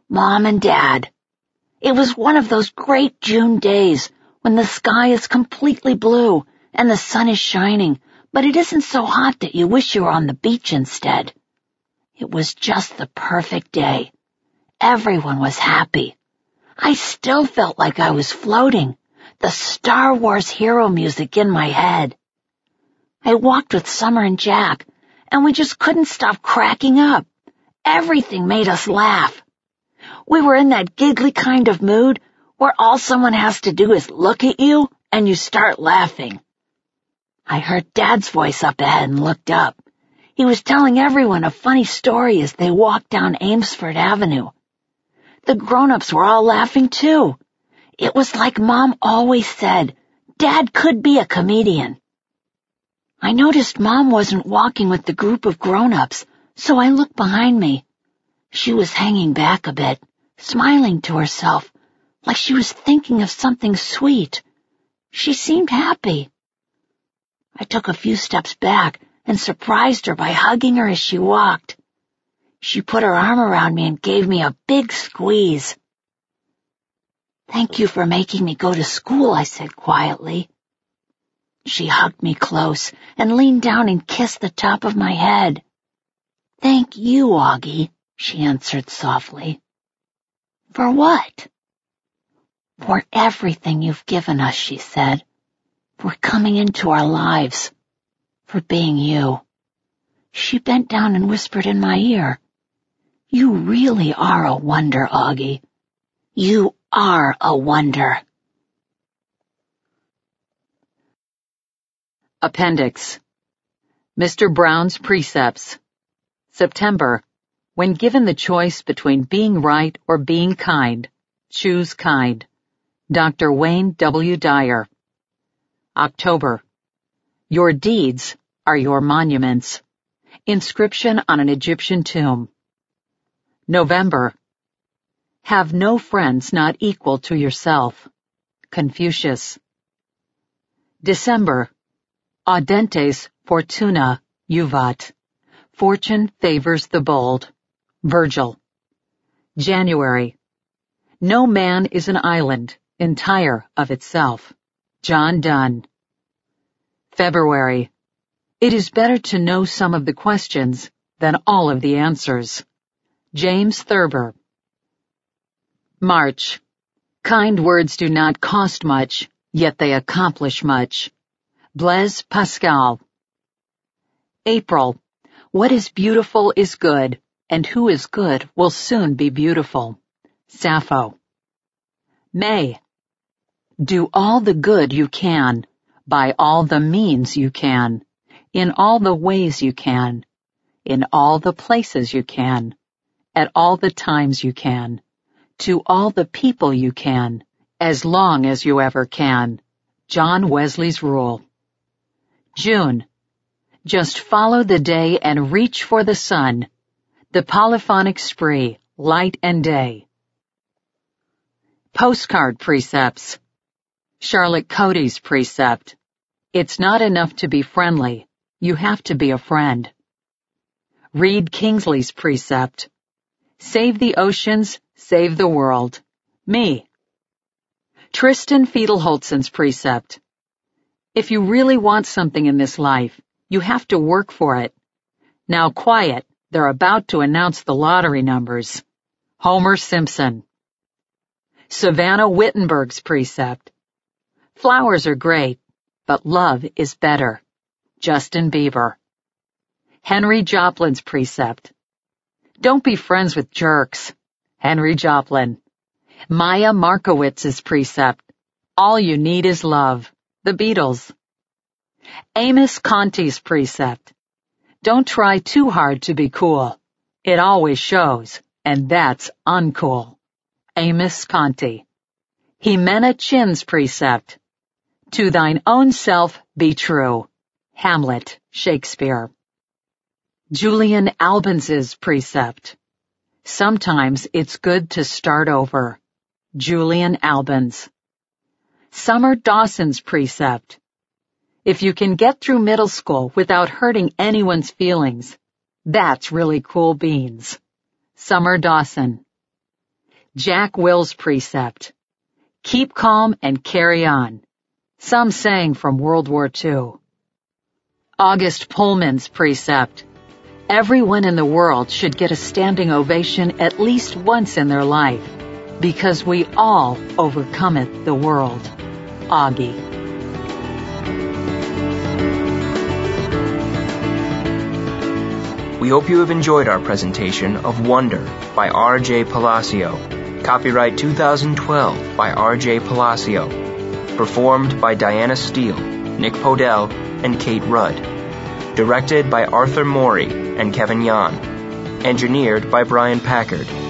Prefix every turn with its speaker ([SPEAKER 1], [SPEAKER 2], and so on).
[SPEAKER 1] Mom and Dad. It was one of those great June days when the sky is completely blue and the sun is shining, but it isn't so hot that you wish you were on the beach instead. It was just the perfect day. Everyone was happy. I still felt like I was floating, the Star Wars hero music in my head. I walked with Summer and Jack, and we just couldn't stop cracking up. Everything made us laugh. We were in that giggly kind of mood where all someone has to do is look at you and you start laughing. I heard Dad's voice up ahead and looked up. He was telling everyone a funny story as they walked down Amesfort Avenue. The grown-ups were all laughing too. It was like Mom always said, Dad could be a comedian. I noticed Mom wasn't walking with the group of grown-ups, so I looked behind me. She was hanging back a bit, smiling to herself, like she was thinking of something sweet. She seemed happy. I took a few steps back and surprised her by hugging her as she walked. She put her arm around me and gave me a big squeeze. "Thank you for making me go to school," I said quietly. She hugged me close and leaned down and kissed the top of my head. "Thank you, Augie," she answered softly. "For what?" "For everything you've given us," she said. "For coming into our lives. For being you." She bent down and whispered in my ear, "You really are a wonder, Augie. You are a wonder."
[SPEAKER 2] Appendix. Mr. Brown's Precepts. September. When given the choice between being right or being kind, choose kind. Dr. Wayne W. Dyer. October. Your deeds are your monuments. Inscription on an Egyptian tomb. November. Have no friends not equal to yourself. Confucius. December. Audentes fortuna juvat. Fortune favors the bold. Virgil. January. No man is an island, entire of itself. John Donne. February. It is better to know some of the questions than all of the answers. James Thurber. March. Kind words do not cost much, yet they accomplish much. Blaise Pascal. April. What is beautiful is good, and who is good will soon be beautiful. Sappho. May. Do all the good you can, by all the means you can, in all the ways you can, in all the places you can, at all the times you can, to all the people you can, as long as you ever can. John Wesley's Rule. June. Just follow the day and reach for the sun. The polyphonic spree, light and day. Postcard precepts. Charlotte Cody's precept. It's not enough to be friendly. You have to be a friend. Reed Kingsley's precept. Save the oceans, save the world. Me. Tristan Fiedelholtzen's precept. If you really want something in this life, you have to work for it. Now quiet, they're about to announce the lottery numbers. Homer Simpson. Savannah Wittenberg's precept. Flowers are great, but love is better. Justin Bieber. Henry Joplin's precept. Don't be friends with jerks. Henry Joplin. Maya Markowitz's precept. All you need is love. The Beatles. Amos Conti's precept. Don't try too hard to be cool. It always shows, and that's uncool. Amos Conti. Jimena Chin's precept. To thine own self be true. Hamlet, Shakespeare. Julian Albans's precept. Sometimes it's good to start over. Julian Albans. Summer Dawson's precept. If you can get through middle school without hurting anyone's feelings, that's really cool beans. Summer Dawson. Jack Will's precept. Keep calm and carry on. Some saying from World War II. August Pullman's precept. Everyone in the world should get a standing ovation at least once in their life, because we all overcometh the world. Augie.
[SPEAKER 3] We hope you have enjoyed our presentation of Wonder by R.J. Palacio. Copyright 2012 by R.J. Palacio. Performed by Diana Steele, Nick Podell, and Kate Rudd. Directed by Arthur Morey and Kevin Yan. Engineered by Brian Packard.